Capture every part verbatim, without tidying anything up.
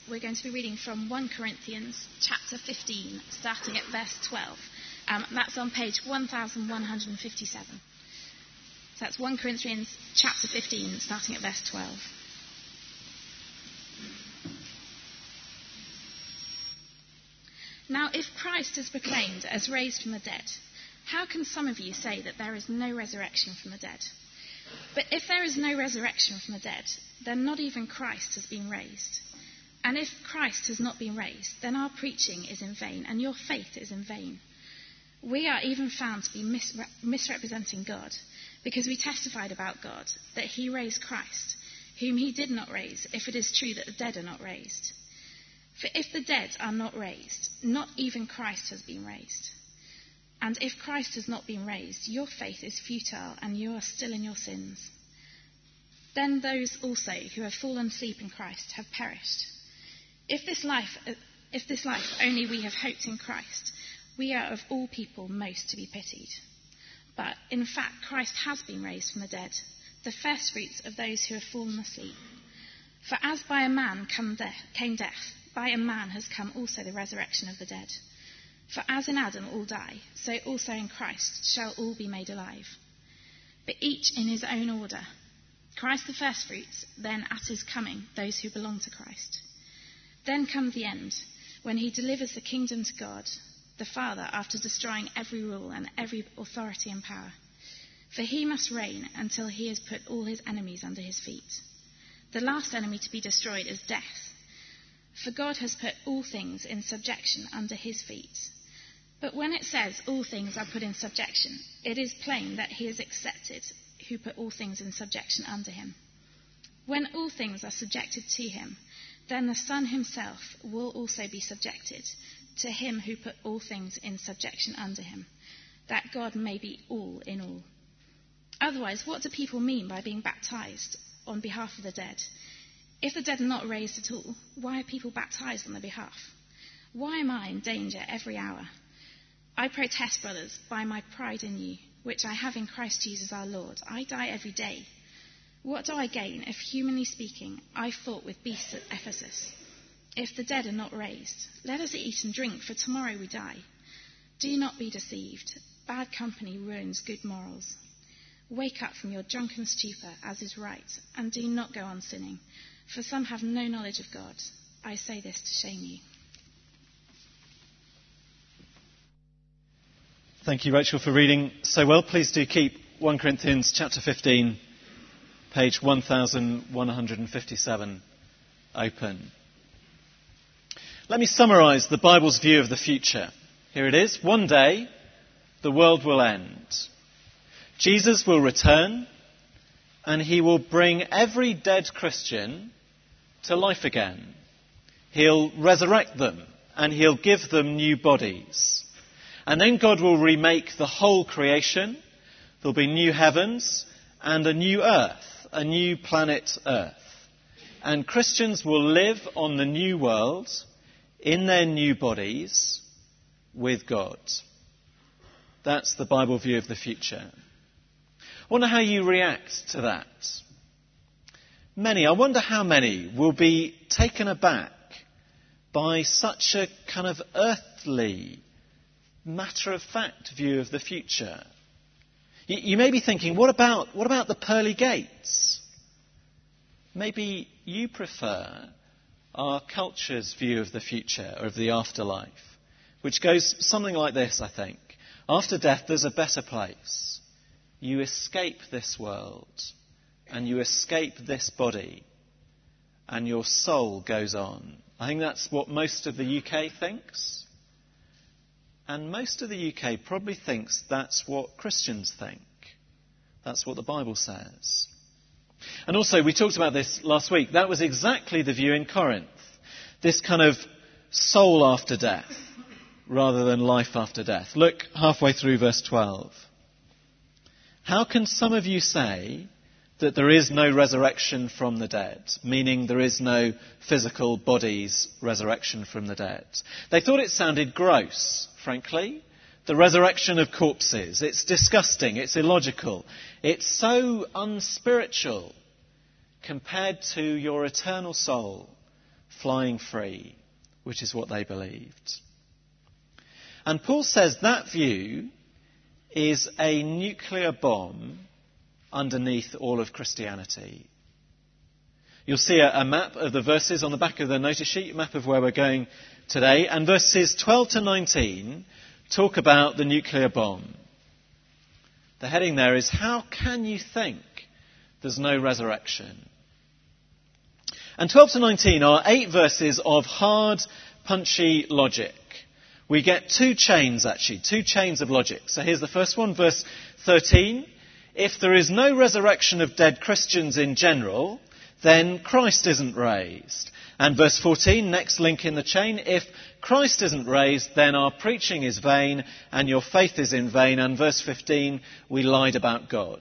we're going to be reading from First Corinthians chapter fifteen, starting at verse twelve. Um, that's on page eleven fifty-seven. So that's First Corinthians chapter fifteen, starting at verse twelve. Now, if Christ is proclaimed as raised from the dead, how can some of you say that there is no resurrection from the dead? But if there is no resurrection from the dead, then not even Christ has been raised. And if Christ has not been raised, then our preaching is in vain, and your faith is in vain. We are even found to be misre- misrepresenting God, because we testified about God that he raised Christ, whom he did not raise, if it is true that the dead are not raised. For if the dead are not raised, not even Christ has been raised. And if Christ has not been raised, your faith is futile, and you are still in your sins. Then those also who have fallen asleep in Christ have perished. If this life, if this life only we have hoped in Christ, we are of all people most to be pitied. But in fact, Christ has been raised from the dead, the firstfruits of those who have fallen asleep. For as by a man come death, came death, by a man has come also the resurrection of the dead. For as in Adam all die, so also in Christ shall all be made alive. But each in his own order. Christ the firstfruits, then at his coming those who belong to Christ. Then comes the end, when he delivers the kingdom to God, the Father, after destroying every rule and every authority and power. For he must reign until he has put all his enemies under his feet. The last enemy to be destroyed is death. For God has put all things in subjection under his feet. But when it says all things are put in subjection, it is plain that he is accepted who put all things in subjection under him. When all things are subjected to him, then the Son himself will also be subjected to him who put all things in subjection under him, that God may be all in all. Otherwise, what do people mean by being baptized on behalf of the dead? If the dead are not raised at all, why are people baptized on their behalf? Why am I in danger every hour? I protest, brothers, by my pride in you, which I have in Christ Jesus our Lord. I die every day. What do I gain if, humanly speaking, I fought with beasts at Ephesus? If the dead are not raised, let us eat and drink, for tomorrow we die. Do not be deceived. Bad company ruins good morals. Wake up from your drunken stupor, as is right, and do not go on sinning, for some have no knowledge of God. I say this to shame you. Thank you, Rachel, for reading so well. Please do keep First Corinthians chapter fifteen, page eleven fifty-seven, open. Let me summarise the Bible's view of the future. Here it is. One day, the world will end. Jesus will return, and he will bring every dead Christian to life again. He'll resurrect them, and he'll give them new bodies. And then God will remake the whole creation. There'll be new heavens and a new earth, a new planet Earth. And Christians will live on the new world in their new bodies with God. That's the Bible view of the future. I wonder how you react to that. Many, I wonder how many will be taken aback by such a kind of earthly, matter-of-fact view of the future. You, you may be thinking, what about, what about the pearly gates? Maybe you prefer our culture's view of the future, or of the afterlife, which goes something like this, I think. After death, there's a better place. You escape this world, and you escape this body, and your soul goes on. I think that's what most of the U K thinks. And most of the U K probably thinks that's what Christians think. That's what the Bible says. And also, we talked about this last week. That was exactly the view in Corinth. This kind of soul after death, rather than life after death. Look halfway through verse twelve. How can some of you say that there is no resurrection from the dead, meaning there is no physical bodies resurrection from the dead? They thought it sounded gross, frankly. The resurrection of corpses. It's disgusting. It's illogical. It's so unspiritual compared to your eternal soul flying free, which is what they believed. And Paul says that view is a nuclear bomb underneath all of Christianity. You'll see a, a map of the verses on the back of the notice sheet, a map of where we're going today. And verses twelve to nineteen talk about the nuclear bomb. The heading there is, how can you think there's no resurrection? And twelve to nineteen are eight verses of hard, punchy logic. We get two chains, actually, two chains of logic. So here's the first one, verse thirteen. If there is no resurrection of dead Christians in general, then Christ isn't raised. And verse fourteen, next link in the chain, if Christ isn't raised, then our preaching is vain and your faith is in vain. And verse fifteen, we lied about God.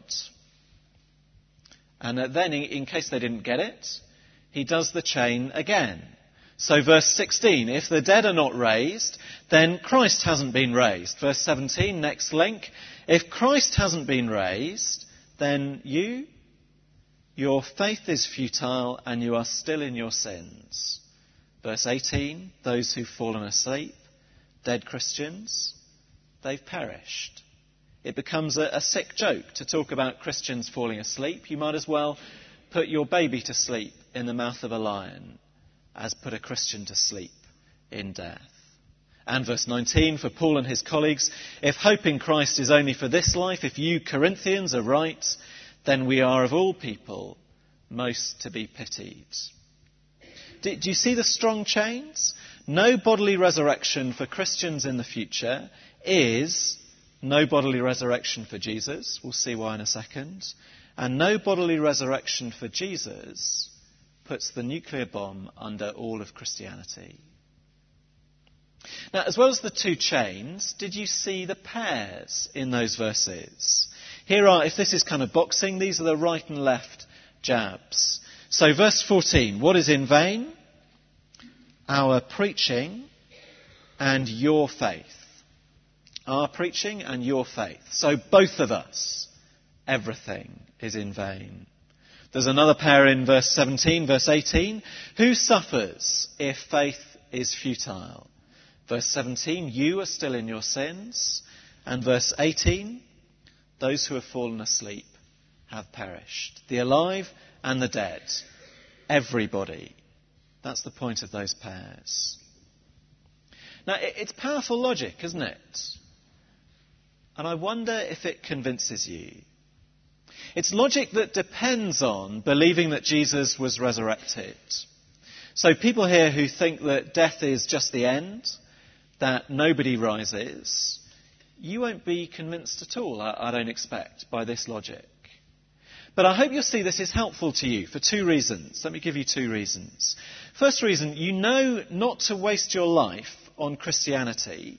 And then, in case they didn't get it, he does the chain again. So verse sixteen, if the dead are not raised, then Christ hasn't been raised. Verse seventeen, next link, if Christ hasn't been raised, then you, your faith is futile and you are still in your sins. Verse eighteen, those who've fallen asleep, dead Christians, they've perished. It becomes a, a sick joke to talk about Christians falling asleep. You might as well put your baby to sleep in the mouth of a lion as put a Christian to sleep in death. And verse nineteen, for Paul and his colleagues, if hope in Christ is only for this life, if you Corinthians are right, then we are of all people most to be pitied. Do, do you see the strong chains? No bodily resurrection for Christians in the future is no bodily resurrection for Jesus. We'll see why in a second. And no bodily resurrection for Jesus puts the nuclear bomb under all of Christianity. Now, as well as the two chains, did you see the pairs in those verses? Here are, if this is kind of boxing, these are the right and left jabs. So verse fourteen, what is in vain? Our preaching and your faith. Our preaching and your faith. So both of us, everything is in vain. There's another pair in verse seventeen, verse eighteen. Who suffers if faith is futile? Verse seventeen, you are still in your sins. And verse eighteen, those who have fallen asleep have perished. The alive and the dead. Everybody. That's the point of those pairs. Now, it's powerful logic, isn't it? And I wonder if it convinces you. It's logic that depends on believing that Jesus was resurrected. So people here who think that death is just the end, that nobody rises, you won't be convinced at all, I, I don't expect, by this logic. But I hope you'll see this is helpful to you for two reasons. Let me give you two reasons. First reason, you know not to waste your life on Christianity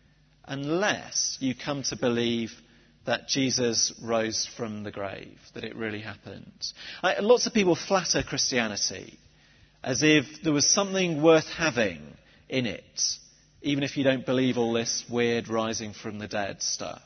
unless you come to believe that Jesus rose from the grave, that it really happened. I, lots of people flatter Christianity as if there was something worth having in it, even if you don't believe all this weird rising from the dead stuff.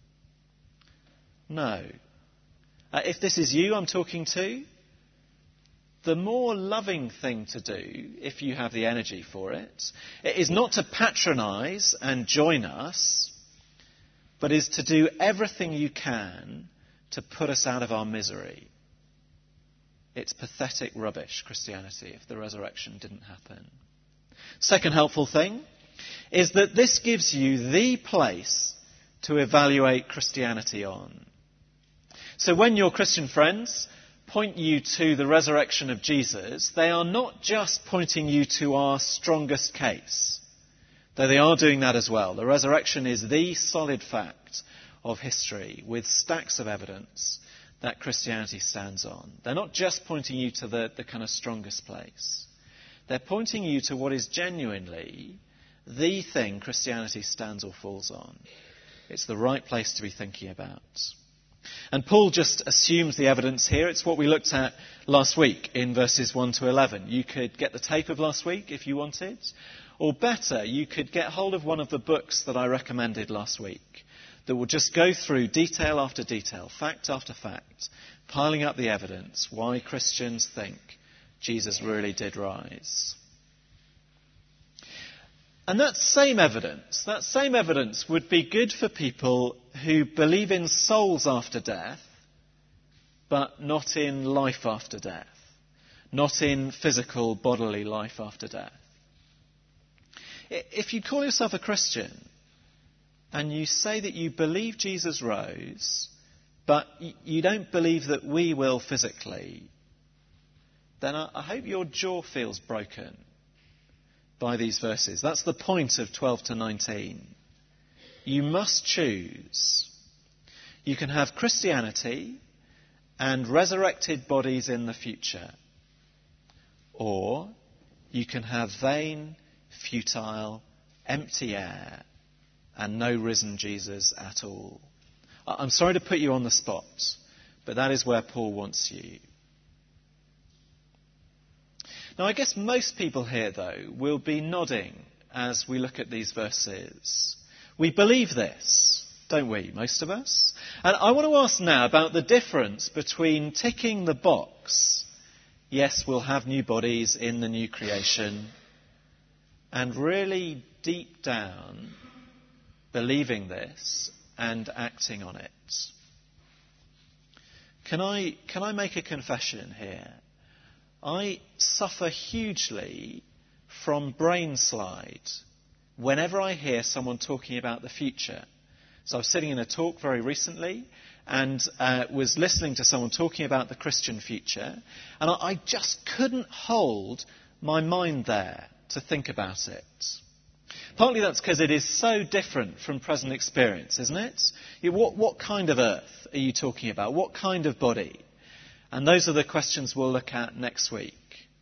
No. Uh, if this is you I'm talking to, the more loving thing to do, if you have the energy for it, is not to patronise and join us, but is to do everything you can to put us out of our misery. It's pathetic rubbish, Christianity, if the resurrection didn't happen. Second helpful thing is that this gives you the place to evaluate Christianity on. So when your Christian friends point you to the resurrection of Jesus, they are not just pointing you to our strongest case, though they are doing that as well. The resurrection is the solid fact of history with stacks of evidence that Christianity stands on. They're not just pointing you to the, the kind of strongest place. They're pointing you to what is genuinely the thing Christianity stands or falls on. It's the right place to be thinking about. And Paul just assumes the evidence here. It's what we looked at last week in verses one to eleven. You could get the tape of last week if you wanted. Or better, you could get hold of one of the books that I recommended last week that will just go through detail after detail, fact after fact, piling up the evidence why Christians think Jesus really did rise. And that same evidence, that same evidence would be good for people who believe in souls after death, but not in life after death, not in physical bodily life after death. If you call yourself a Christian and you say that you believe Jesus rose, but you don't believe that we will physically, then I hope your jaw feels broken by these verses. That's the point of twelve to nineteen. You must choose. You can have Christianity and resurrected bodies in the future, or you can have vain, futile, empty air and no risen Jesus at all. I'm sorry to put you on the spot, but that is where Paul wants you. Now, I guess most people here, though, will be nodding as we look at these verses. We believe this, don't we, most of us? And I want to ask now about the difference between ticking the box, yes, we'll have new bodies in the new creation, and really deep down believing this and acting on it. Can I, can I make a confession here? I suffer hugely from brain slide whenever I hear someone talking about the future. So I was sitting in a talk very recently and uh, was listening to someone talking about the Christian future, and I, I just couldn't hold my mind there to think about it. Partly that's because it is so different from present experience, isn't it? You, what, what kind of earth are you talking about? What kind of body? And those are the questions we'll look at next week.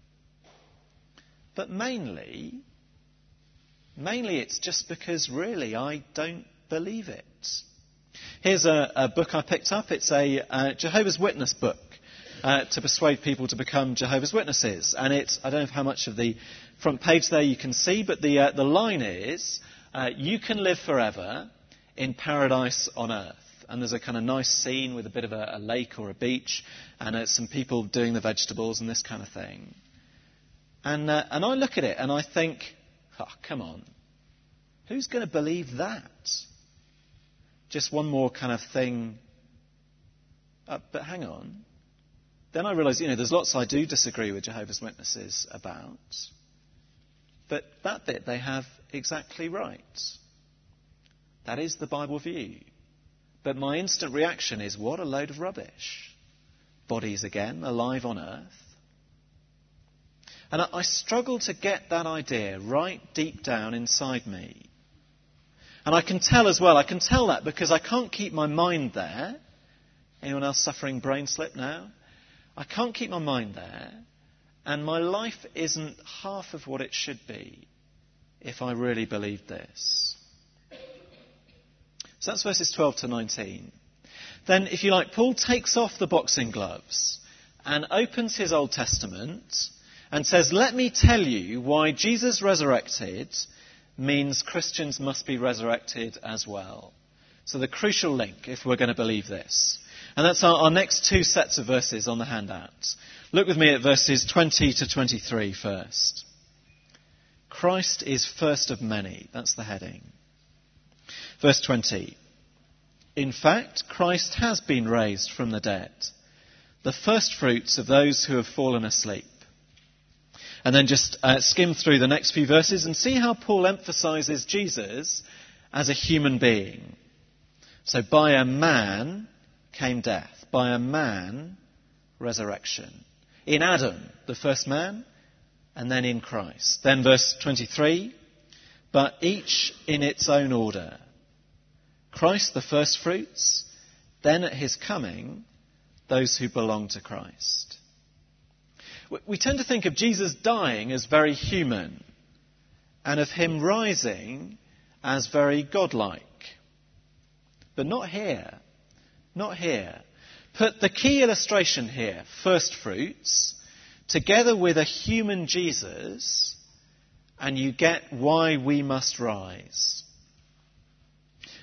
But mainly, mainly it's just because really I don't believe it. Here's a, a book I picked up. It's a uh, Jehovah's Witness book uh, to persuade people to become Jehovah's Witnesses. And it's, I don't know how much of the front page there you can see, but the, uh, the line is, uh, you can live forever in paradise on earth. And there's a kind of nice scene with a bit of a, a lake or a beach, and uh, some people doing the vegetables and this kind of thing. And uh, and I look at it and I think, oh, come on, who's going to believe that? Just one more kind of thing. Uh, but hang on. Then I realise, you know, there's lots I do disagree with Jehovah's Witnesses about. But that bit they have exactly right. That is the Bible view. But my instant reaction is, what a load of rubbish. Bodies again, alive on earth. And I, I struggle to get that idea right deep down inside me. And I can tell as well, I can tell that because I can't keep my mind there. Anyone else suffering brain slip now? I can't keep my mind there. And my life isn't half of what it should be if I really believed this. So that's verses twelve to nineteen. Then, if you like, Paul takes off the boxing gloves and opens his Old Testament and says, let me tell you why Jesus resurrected means Christians must be resurrected as well. So the crucial link, if we're going to believe this. And that's our, our next two sets of verses on the handout. Look with me at verses twenty to twenty-three first. Christ is first of many. That's the heading. Verse twenty. In fact, Christ has been raised from the dead, the first fruits of those who have fallen asleep. And then just uh, skim through the next few verses and see how Paul emphasizes Jesus as a human being. So by a man came death, by a man resurrection. In Adam, the first man, and then in Christ. Then verse twenty-three, but each in its own order. Christ the first fruits, then at his coming, those who belong to Christ. We tend to think of Jesus dying as very human and of him rising as very godlike. But not here. Not here. Put the key illustration here, first fruits, together with a human Jesus, and you get why we must rise.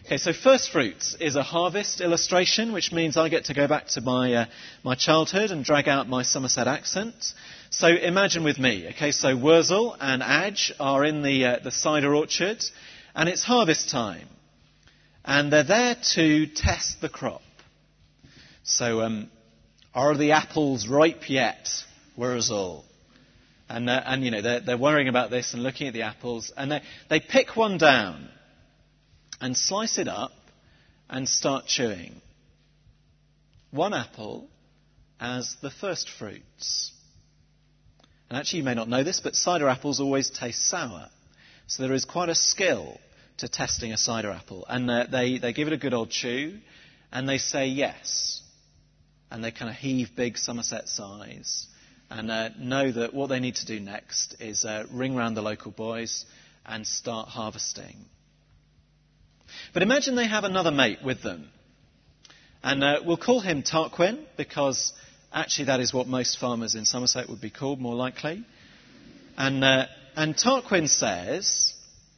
Okay, so first fruits is a harvest illustration, which means I get to go back to my uh, my childhood and drag out my Somerset accent. So imagine with me, okay, so Wurzel and Adge are in the uh, the cider orchard, and it's harvest time, and they're there to test the crop. So, um, are the apples ripe yet, Wurzel? And uh, and you know they're they're worrying about this and looking at the apples, and they they pick one down and slice it up and start chewing. One apple as the first fruits. And actually, you may not know this, but cider apples always taste sour. So there is quite a skill to testing a cider apple. And uh, they, they give it a good old chew, and they say yes. And they kind of heave big Somerset sighs, and uh, know that what they need to do next is uh, ring round the local boys and start harvesting. But imagine they have another mate with them. And uh, we'll call him Tarquin, because actually that is what most farmers in Somerset would be called, more likely. And, uh, and Tarquin says,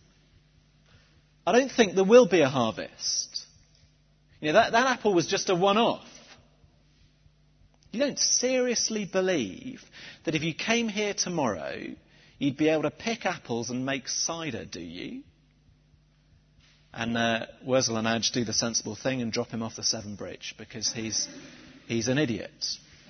I don't think there will be a harvest. You know, that, that apple was just a one-off. You don't seriously believe that if you came here tomorrow, you'd be able to pick apples and make cider, do you? And uh, Wurzel and Adge do the sensible thing and drop him off the Severn Bridge because he's, he's an idiot.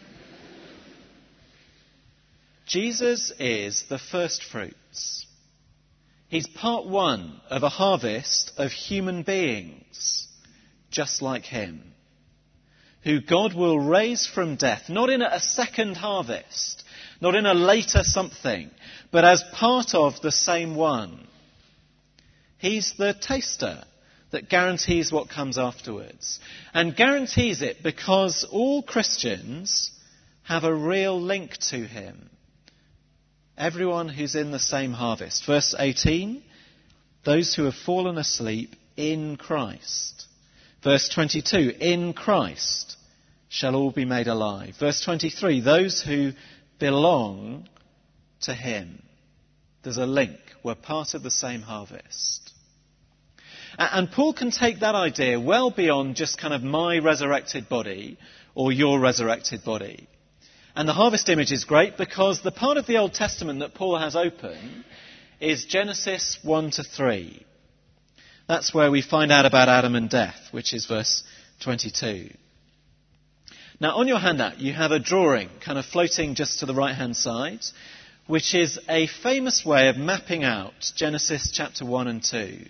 Jesus is the first fruits. He's part one of a harvest of human beings, just like him, who God will raise from death, not in a second harvest, not in a later something, but as part of the same one. He's the taster that guarantees what comes afterwards. And guarantees it because all Christians have a real link to him. Everyone who's in the same harvest. Verse eighteen, those who have fallen asleep in Christ. Verse twenty-two, in Christ shall all be made alive. Verse twenty-three, those who belong to him. There's a link. We're part of the same harvest. And Paul can take that idea well beyond just kind of my resurrected body or your resurrected body. And the harvest image is great because the part of the Old Testament that Paul has open is Genesis one to three. That's where we find out about Adam and death, which is verse twenty-two. Now, on your handout, you have a drawing kind of floating just to the right-hand side, which is a famous way of mapping out Genesis chapter one and two.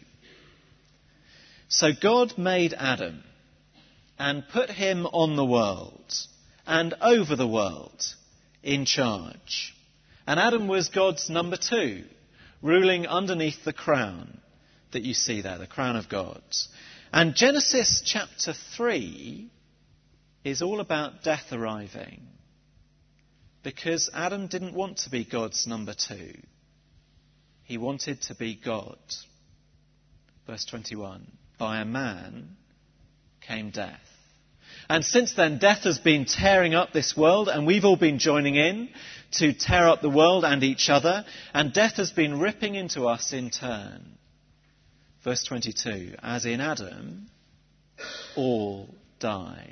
So God made Adam and put him on the world and over the world in charge. And Adam was God's number two, ruling underneath the crown that you see there, the crown of God. And Genesis chapter three is all about death arriving, because Adam didn't want to be God's number two. He wanted to be God. Verse twenty-one, by a man came death. And since then, death has been tearing up this world, and we've all been joining in to tear up the world and each other, and death has been ripping into us in turn. Verse twenty-two, as in Adam, all die.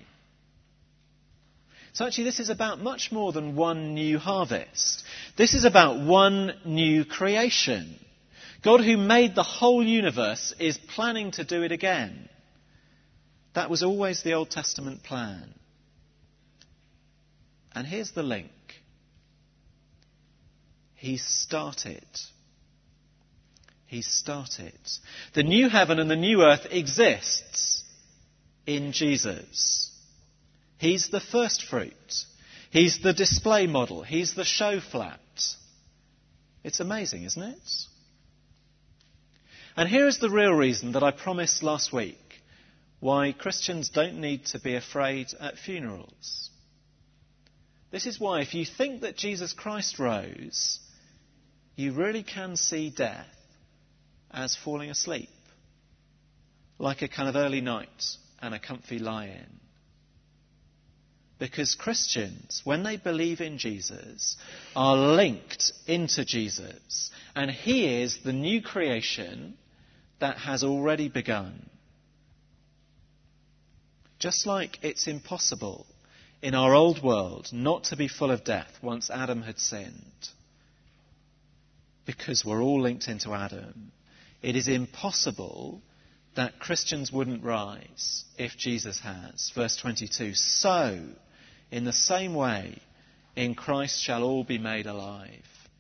So actually this is about much more than one new harvest. This is about one new creation. God, who made the whole universe, is planning to do it again. That was always the Old Testament plan. And here's the link. He started. He started. The new heaven and the new earth exists in Jesus. He's the first fruit. He's the display model. He's the show flat. It's amazing, isn't it? And here is the real reason that I promised last week why Christians don't need to be afraid at funerals. This is why, if you think that Jesus Christ rose, you really can see death as falling asleep, like a kind of early night and a comfy lie-in. Because Christians, when they believe in Jesus, are linked into Jesus, and he is the new creation that has already begun Just like it's impossible in our old world not to be full of death once Adam had sinned, because we're all linked into Adam, it is impossible that Christians wouldn't rise if Jesus has. Verse twenty-two, so, in the same way, in Christ shall all be made alive.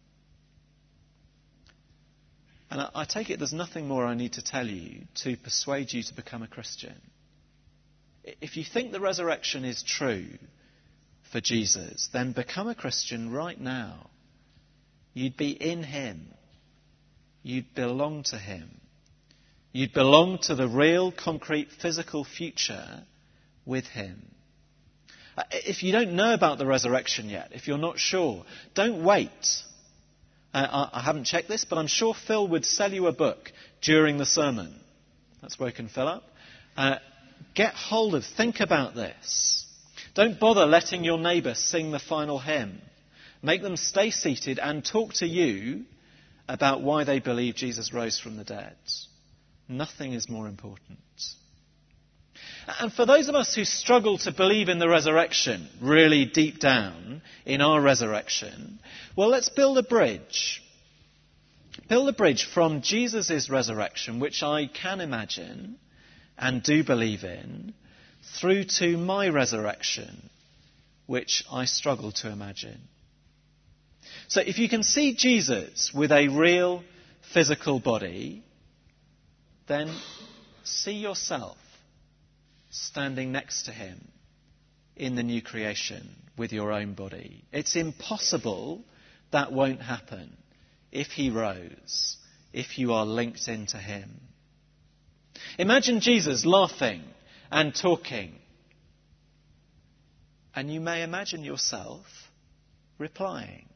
And I, I take it there's nothing more I need to tell you to persuade you to become a Christian. If you think the resurrection is true for Jesus, then become a Christian right now. You'd be in him. You'd belong to him. You'd belong to the real, concrete, physical future with him. If you don't know about the resurrection yet, if you're not sure, don't wait. Uh, I haven't checked this, but I'm sure Phil would sell you a book during the sermon. That's woken Phil up. Uh, get hold of, think about this. Don't bother letting your neighbour sing the final hymn. Make them stay seated and talk to you about why they believe Jesus rose from the dead. Nothing is more important. And for those of us who struggle to believe in the resurrection, really deep down in our resurrection, well, let's build a bridge. Build a bridge from Jesus' resurrection, which I can imagine and do believe in, through to my resurrection, which I struggle to imagine. So if you can see Jesus with a real physical body, then see yourself standing next to him in the new creation with your own body. It's impossible that won't happen if he rose, if you are linked into him. Imagine Jesus laughing and talking, and you may imagine yourself replying.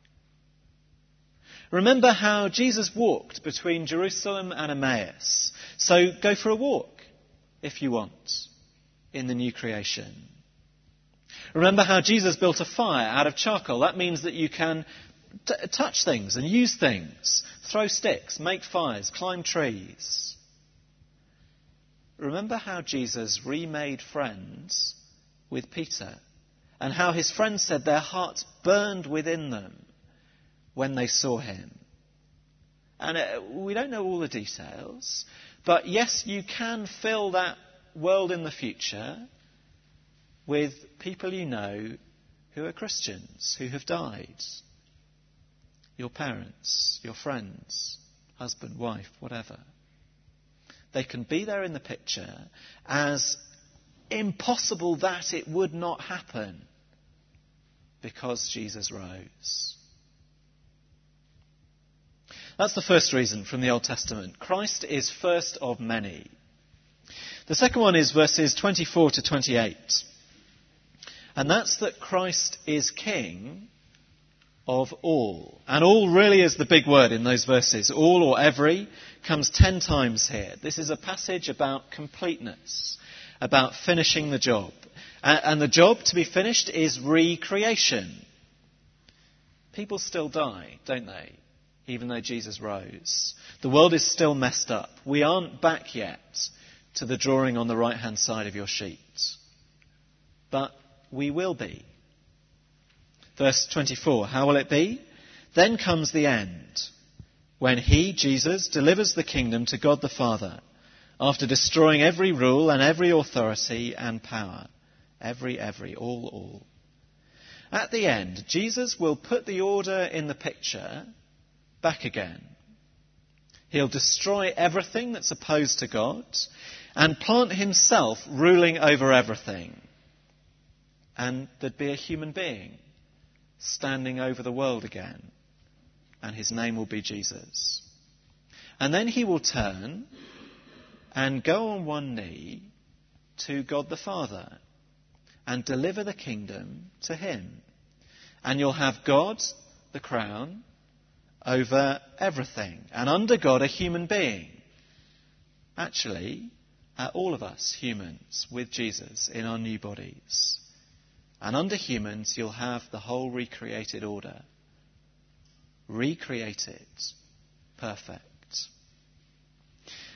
Remember how Jesus walked between Jerusalem and Emmaus. So go for a walk, if you want, in the new creation. Remember how Jesus built a fire out of charcoal. That means that you can t- touch things and use things, throw sticks, make fires, climb trees. Remember how Jesus remade friends with Peter, and how his friends said their hearts burned within them when they saw him. And uh, we don't know all the details, but yes, you can fill that world in the future with people you know who are Christians, who have died. Your parents, your friends, husband, wife, whatever. They can be there in the picture as impossible that it would not happen because Jesus rose. That's the first reason from the Old Testament. Christ is first of many. The second one is verses twenty-four to twenty-eight. And that's that Christ is King of all. And all really is the big word in those verses. All or every comes ten times here. This is a passage about completeness, about finishing the job. And the job to be finished is recreation. People still die, don't they? Even though Jesus rose. The world is still messed up. We aren't back yet to the drawing on the right-hand side of your sheet. But we will be. Verse twenty-four, how will it be? Then comes the end, when he, Jesus, delivers the kingdom to God the Father, after destroying every rule and every authority and power. Every, every, all, all. At the end, Jesus will put the order in the picture back again. He'll destroy everything that's opposed to God and plant himself ruling over everything. And there'd be a human being standing over the world again. And his name will be Jesus. And then he will turn and go on one knee to God the Father and deliver the kingdom to him. And you'll have God, the crown, over everything. And under God, a human being. Actually, uh, all of us humans with Jesus in our new bodies. And under humans, you'll have the whole recreated order. Recreated. Perfect.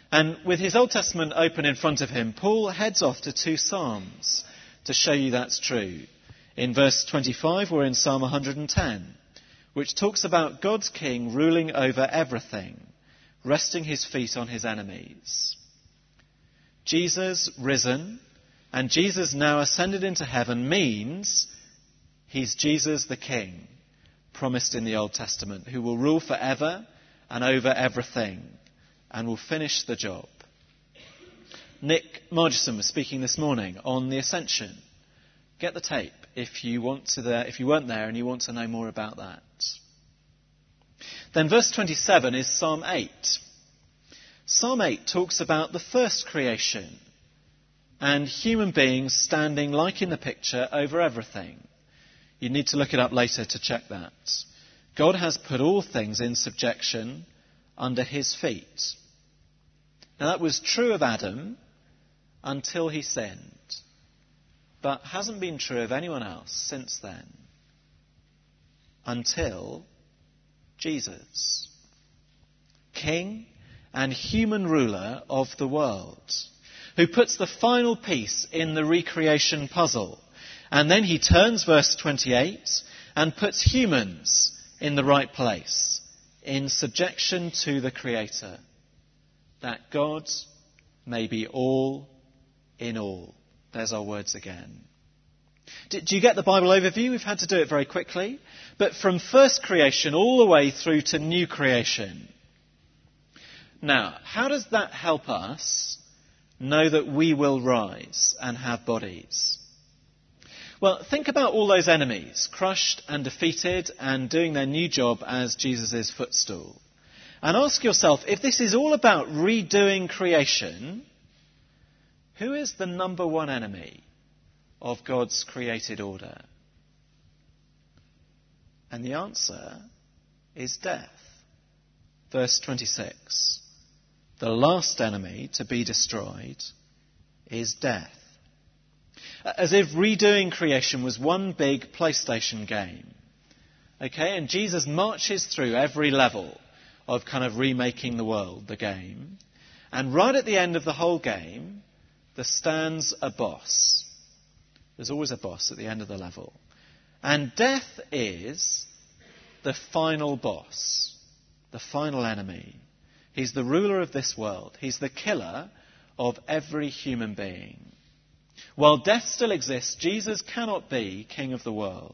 And with his Old Testament open in front of him, Paul heads off to two Psalms to show you that's true. In verse twenty-five, we're in Psalm one hundred ten, which talks about God's king ruling over everything, resting his feet on his enemies. Jesus risen and Jesus now ascended into heaven means he's Jesus the King, promised in the Old Testament, who will rule forever and over everything and will finish the job. Nick Margison was speaking this morning on the Ascension. Get the tape if you want to there, if you weren't there and you want to know more about that. Then verse twenty-seven is Psalm eight. Psalm eight talks about the first creation and human beings standing, like in the picture, over everything. You need to look it up later to check that. God has put all things in subjection under his feet. Now that was true of Adam until he sinned, but hasn't been true of anyone else since then, until Jesus, King and human ruler of the world, who puts the final piece in the recreation puzzle. And then he turns, verse twenty-eight, and puts humans in the right place, in subjection to the Creator, that God may be all in all. There's our words again. Do you get the Bible overview? We've had to do it very quickly. But from first creation all the way through to new creation. Now, how does that help us know that we will rise and have bodies? Well, think about all those enemies, crushed and defeated and doing their new job as Jesus' footstool. And ask yourself, if this is all about redoing creation, who is the number one enemy of God's created order? And the answer is death. Verse twenty-six. The last enemy to be destroyed is death. As if redoing creation was one big PlayStation game. Okay, and Jesus marches through every level of kind of remaking the world, the game. And right at the end of the whole game, there stands a boss. There's always a boss at the end of the level. And death is the final boss, the final enemy. He's the ruler of this world. He's the killer of every human being. While death still exists, Jesus cannot be king of the world.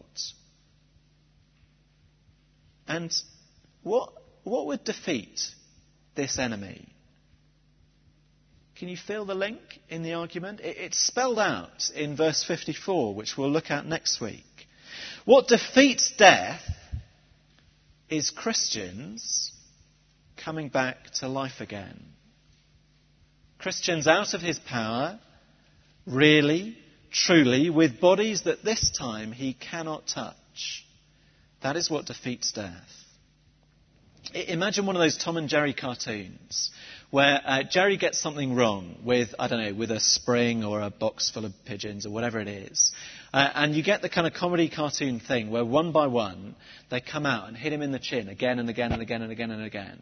And what, what would defeat this enemy? Can you feel the link in the argument? It, it's spelled out in verse fifty-four, which we'll look at next week. What defeats death is Christians coming back to life again. Christians out of his power, really, truly, with bodies that this time he cannot touch. That is what defeats death. Imagine one of those Tom and Jerry cartoons where uh, Jerry gets something wrong with, I don't know, with a spring or a box full of pigeons or whatever it is. Uh, and you get the kind of comedy cartoon thing where one by one they come out and hit him in the chin again and again and again and again and again.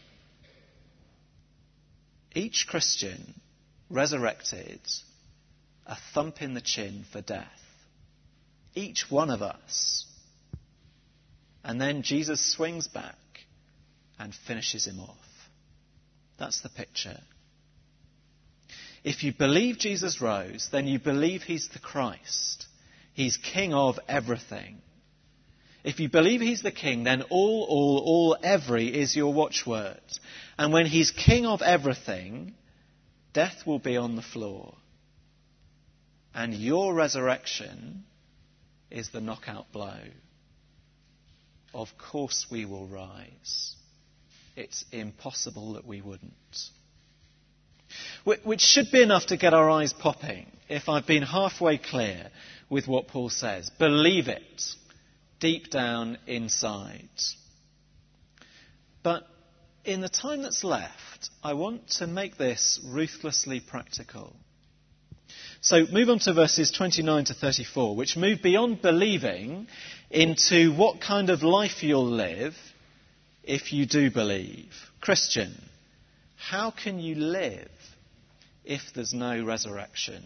Each Christian resurrected a thump in the chin for death. Each one of us. And then Jesus swings back and finishes him off. That's the picture. If you believe Jesus rose, then you believe he's the Christ. He's king of everything. If you believe he's the king, then all, all, all, every is your watchword. And when he's king of everything, death will be on the floor. And your resurrection is the knockout blow. Of course we will rise. It's impossible that we wouldn't. Which should be enough to get our eyes popping if I've been halfway clear with what Paul says. Believe it deep down inside. But in the time that's left, I want to make this ruthlessly practical. So move on to verses twenty-nine to thirty-four, which move beyond believing into what kind of life you'll live if you do believe. Christian, how can you live if there's no resurrection?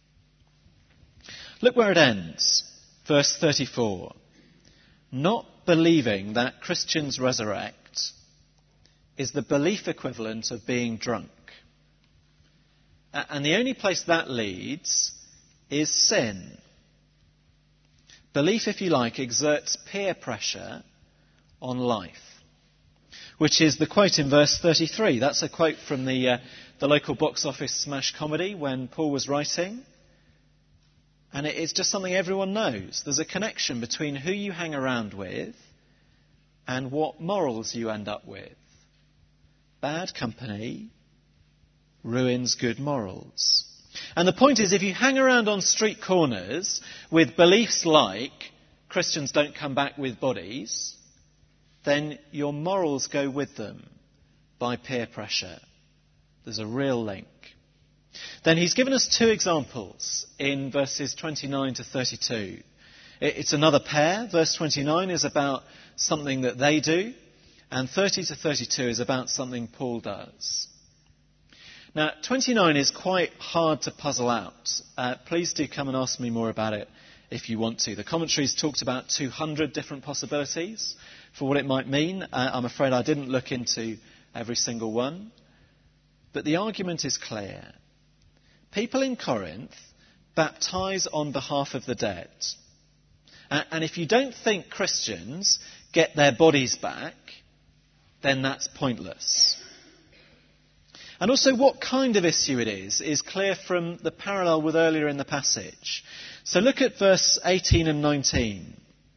Look where it ends. Verse thirty-four. Not believing that Christians resurrect is the belief equivalent of being drunk. And the only place that leads is sin. Belief, if you like, exerts peer pressure on life, which is the quote in verse thirty-three. That's a quote from the, uh, the local box office smash comedy when Paul was writing. And it is just something everyone knows. There's a connection between who you hang around with and what morals you end up with. Bad company ruins good morals. And the point is, if you hang around on street corners with beliefs like Christians don't come back with bodies, then your morals go with them by peer pressure. There's a real link. Then he's given us two examples in verses twenty-nine to thirty-two. It's another pair. Verse twenty-nine is about something that they do, and thirty to thirty-two is about something Paul does. Now, twenty-nine is quite hard to puzzle out. Uh, please do come and ask me more about it if you want to. The commentaries talked about two hundred different possibilities for what it might mean. Uh, I'm afraid I didn't look into every single one. But the argument is clear. People in Corinth baptize on behalf of the dead. Uh, and if you don't think Christians get their bodies back, then that's pointless. And also what kind of issue it is, is clear from the parallel with earlier in the passage. So look at verse eighteen and nineteen.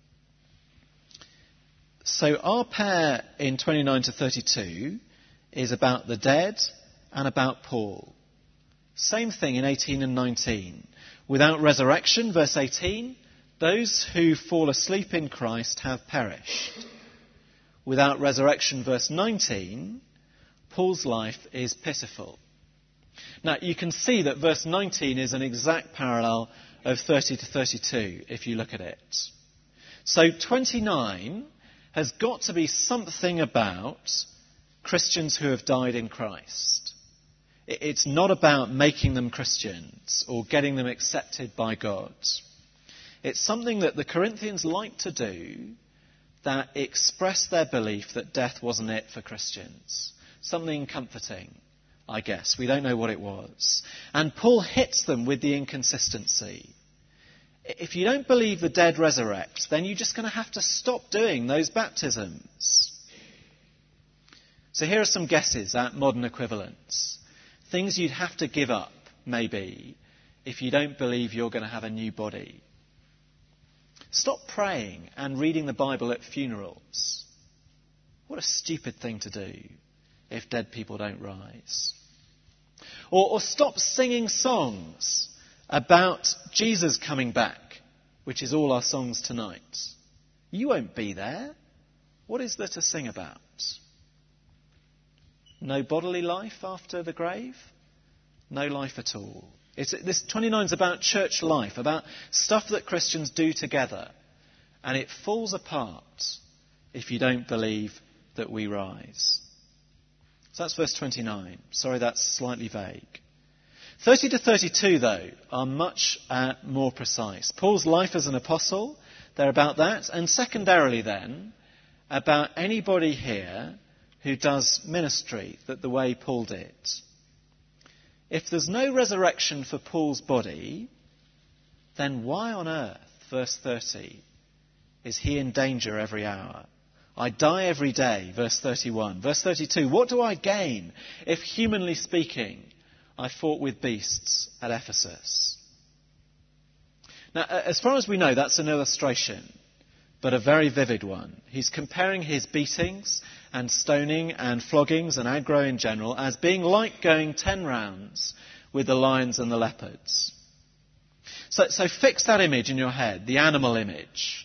So our pair in twenty-nine to thirty-two is about the dead and about Paul. Same thing in eighteen and nineteen. Without resurrection, verse eighteen, those who fall asleep in Christ have perished. Without resurrection, verse nineteen, Paul's life is pitiful. Now, you can see that verse nineteen is an exact parallel of thirty to thirty-two, if you look at it. So twenty-nine has got to be something about Christians who have died in Christ. It's not about making them Christians or getting them accepted by God. It's something that the Corinthians like to do that express their belief that death wasn't it for Christians. Something comforting, I guess. We don't know what it was. And Paul hits them with the inconsistency. If you don't believe the dead resurrect, then you're just going to have to stop doing those baptisms. So here are some guesses at modern equivalents. Things you'd have to give up, maybe, if you don't believe you're going to have a new body. Stop praying and reading the Bible at funerals. What a stupid thing to do if dead people don't rise. Or, or stop singing songs about Jesus coming back, which is all our songs tonight. You won't be there. What is there to sing about? No bodily life after the grave? No life at all. It's, this twenty-nine is about church life, about stuff that Christians do together. And it falls apart if you don't believe that we rise. So that's verse twenty-nine. Sorry, that's slightly vague. thirty to thirty-two, though, are much uh, more precise. Paul's life as an apostle, they're about that. And secondarily, then, about anybody here who does ministry that the way Paul did. If there's no resurrection for Paul's body, then why on earth, verse thirty, is he in danger every hour? I die every day, verse thirty-one. Verse thirty-two, what do I gain if, humanly speaking, I fought with beasts at Ephesus? Now, as far as we know, that's an illustration, but a very vivid one. He's comparing his beatings and stoning and floggings and aggro in general as being like going ten rounds with the lions and the leopards. So, so fix that image in your head, the animal image.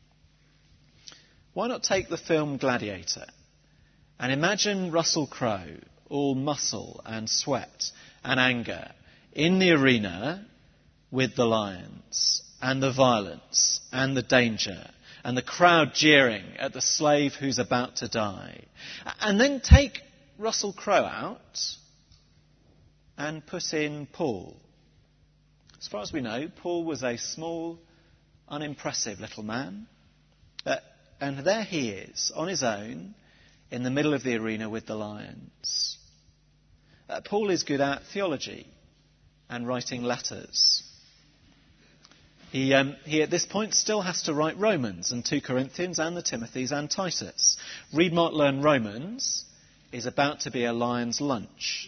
Why not take the film Gladiator and imagine Russell Crowe, all muscle and sweat and anger, in the arena with the lions and the violence and the danger and the crowd jeering at the slave who's about to die. And then take Russell Crowe out and put in Paul. As far as we know, Paul was a small, unimpressive little man. Uh, and there he is, on his own, in the middle of the arena with the lions. Uh, Paul is good at theology and writing letters. He, um, he, at this point, still has to write Romans and two Corinthians and the Timothys and Titus. Read, Mark, Learn Romans is about to be a lion's lunch.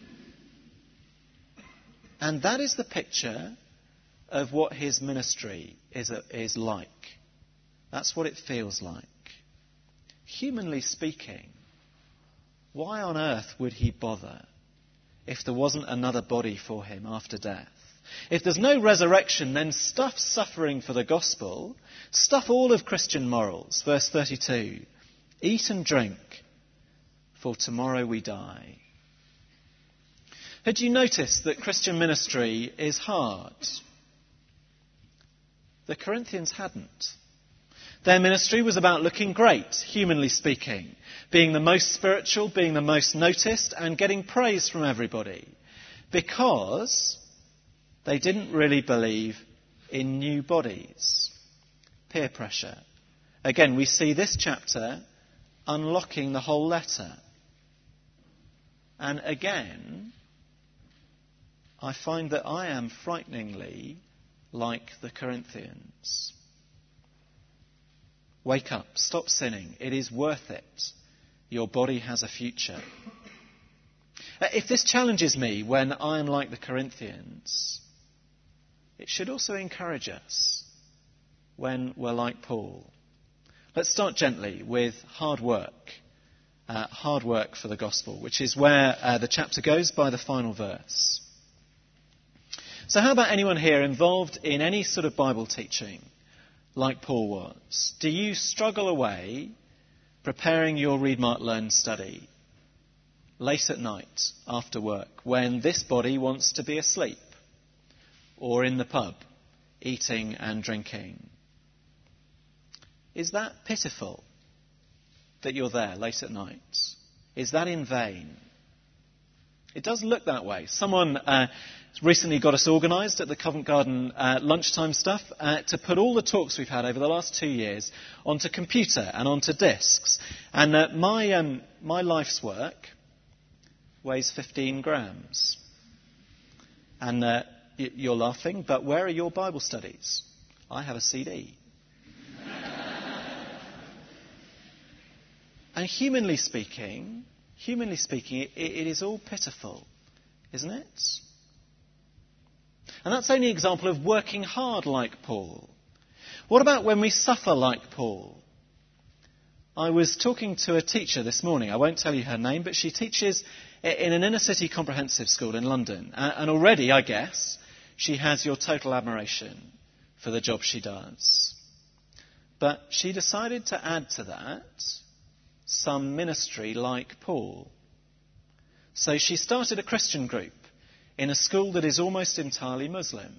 And that is the picture of what his ministry is, a, is like. That's what it feels like. Humanly speaking, why on earth would he bother if there wasn't another body for him after death? If there's no resurrection, then stuff suffering for the gospel, stuff all of Christian morals. Verse thirty-two, eat and drink, for tomorrow we die. Had you noticed that Christian ministry is hard? The Corinthians hadn't. Their ministry was about looking great, humanly speaking, being the most spiritual, being the most noticed, and getting praise from everybody, because they didn't really believe in new bodies. Peer pressure. Again, we see this chapter unlocking the whole letter. And again, I find that I am frighteningly like the Corinthians. Wake up, stop sinning. It is worth it. Your body has a future. If this challenges me when I am like the Corinthians, it should also encourage us when we're like Paul. Let's start gently with hard work. Uh, hard work for the gospel, which is where uh, the chapter goes by the final verse. So how about anyone here involved in any sort of Bible teaching like Paul was? Do you struggle away preparing your Read, Mark, Learn study late at night after work when this body wants to be asleep or in the pub eating and drinking? Is that pitiful that you're there late at night? Is that in vain? It does look that way. Someone uh, recently got us organised at the Covent Garden uh, lunchtime stuff uh, to put all the talks we've had over the last two years onto computer and onto discs. And uh, my um, my life's work weighs fifteen grams. And uh, y- you're laughing, but where are your Bible studies? I have a C D. And humanly speaking, humanly speaking, it, it is all pitiful, isn't it? And that's only an example of working hard like Paul. What about when we suffer like Paul? I was talking to a teacher this morning. I won't tell you her name, but she teaches in an inner city comprehensive school in London. And already, I guess, she has your total admiration for the job she does. But she decided to add to that some ministry like Paul. So she started a Christian group in a school that is almost entirely Muslim.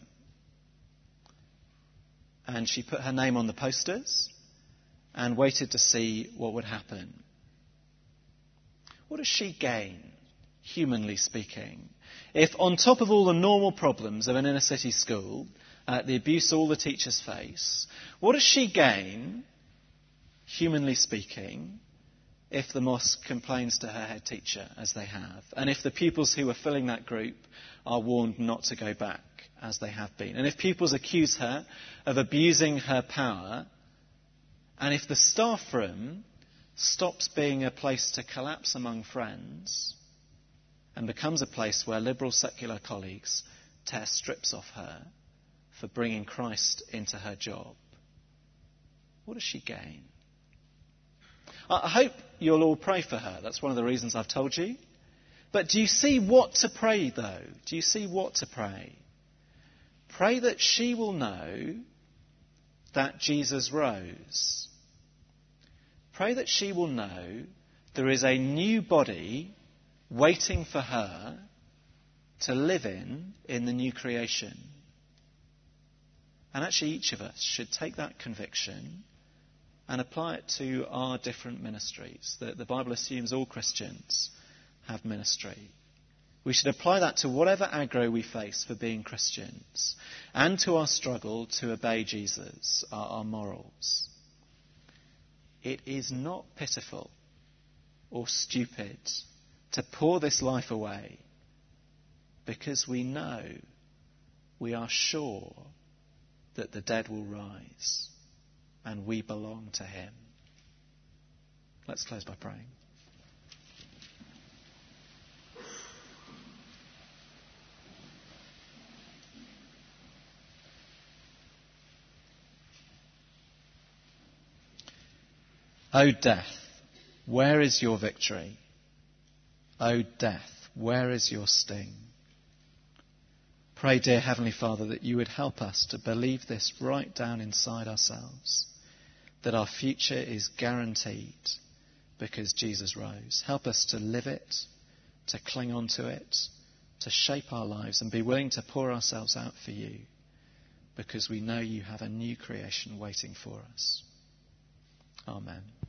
And she put her name on the posters and waited to see what would happen. What does she gain, humanly speaking, if on top of all the normal problems of an inner city school, uh, the abuse all the teachers face, what does she gain, humanly speaking, if the mosque complains to her head teacher, as they have, and if the pupils who are filling that group are warned not to go back, as they have been, and if pupils accuse her of abusing her power, and if the staff room stops being a place to collapse among friends and becomes a place where liberal secular colleagues tear strips off her for bringing Christ into her job, what does she gain? I hope you'll all pray for her. That's one of the reasons I've told you. But do you see what to pray, though? Do you see what to pray? Pray that she will know that Jesus rose. Pray that she will know there is a new body waiting for her to live in in the new creation. And actually each of us should take that conviction and apply it to our different ministries. The, the Bible assumes all Christians have ministry. We should apply that to whatever aggro we face for being Christians and to our struggle to obey Jesus, our, our morals. It is not pitiful or stupid to pour this life away because we know, we are sure that the dead will rise and we belong to him. Let's close by praying. O death, where is your victory? O death, where is your sting? Pray, dear Heavenly Father, that you would help us to believe this right down inside ourselves, that our future is guaranteed because Jesus rose. Help us to live it, to cling on to it, to shape our lives and be willing to pour ourselves out for you because we know you have a new creation waiting for us. Amen.